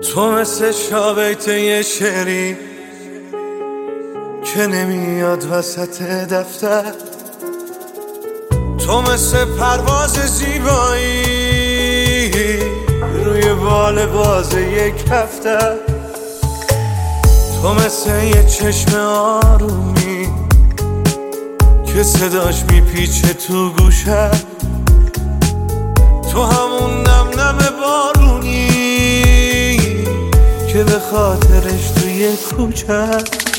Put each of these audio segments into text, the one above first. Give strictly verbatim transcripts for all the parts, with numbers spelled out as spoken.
تو مثل شابیت یه شعری که نمیاد وسط دفتر، تو مثل پرواز زیبایی روی بال باز یک هفته، تو مثل یه چشم آرومی که صداش میپیچه تو گوشه، تو همون نم نم بارونی که به خاطرش توی کوچه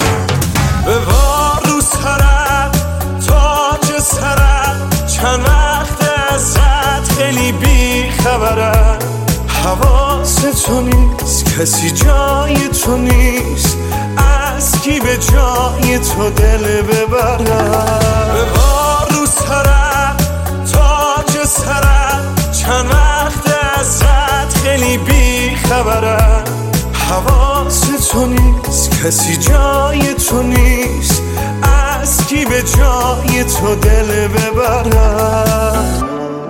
ببار رو سرم تاج سرم، چند وقت ازت خیلی بی خبرم، حواس تو نیست کسی جای تو نیست، از کی به جای تو دل ببرم. ببار رو سرم تاج سرم، چند وقت ازت خیلی بی خبرم، حواس تو نیست کسی جای تو نیست، از کی به جای تو دل ببرم.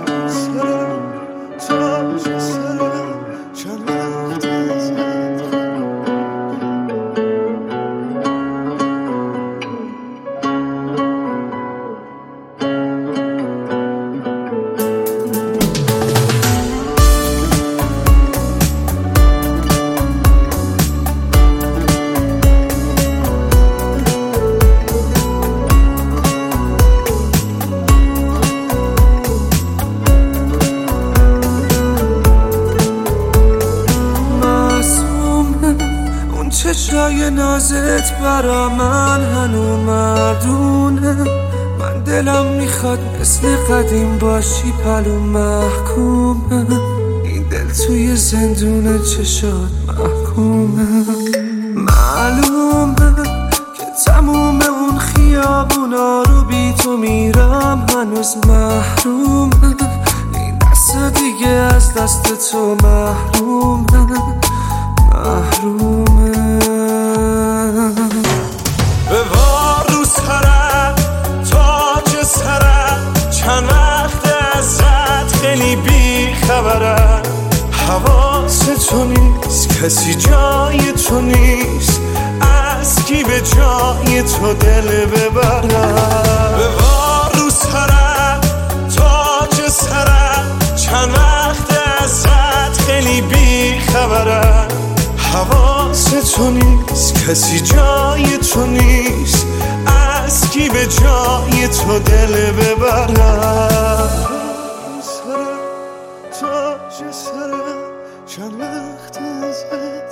چشای نازت برا من هنو مردونه، من دلم میخواد مثل قدیم باشی پلو محکومه، این دل توی زندون چشات محکومه، معلومه که تموم اون خیابونا رو بی تو میرم هنوز محرومه، این دست دیگه از دست تو محرومه محرومه. ببار رو سرم تاج سرم، چند وقت ازت خیلی بی خبرم، حواس تو نیست کسی جای تو نیست، از کی به جای تو دل ببرم. ببار رو سرم تاج سرم، چند وقت ازت خیلی بی خبرم، حواس تو نیست کسی جای تو نیست، از کی به جای تو دل ببرم. سرم تاج سرم، چند وقت ازت